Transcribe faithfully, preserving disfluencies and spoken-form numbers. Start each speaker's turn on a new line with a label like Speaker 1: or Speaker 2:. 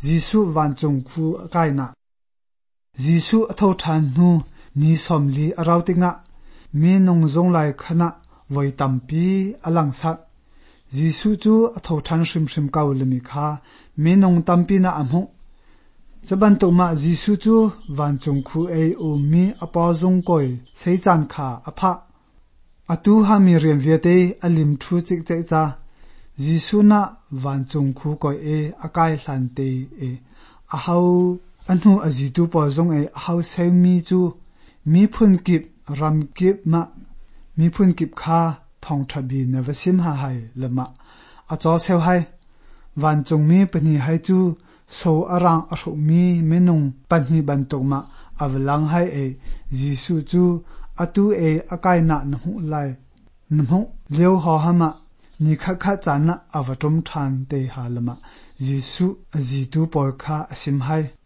Speaker 1: Gisu van chung khu kai na Gisu atho than nu ni somli arautinga mi nong zong lai khana voi tampi alang sat Gisu chu atho than shrim shrim kau lemi kha mi nong tampi na amhu Zaban to ma Gisu chu van chung khu ei u mi apa zong koi sei chan kha apha atu ha mi rian viate alim thu chik chai cha Gisu na van chung khu koi e akai hlan te e a hau anhu ajitu po zong e hau sei mi chu mi phun kip ram kip ma mi phun kip kha thong thabi na vasim ha hai lama a cho seu hai van chung mi pani hai chu so arang a shu mi menung pani ban tok ma avlang hai e Gisu chu atu e akai na nhu lai nhu leo ho hama ni kha kha chana avatom than te halama Gisu ajitu por kha asim hai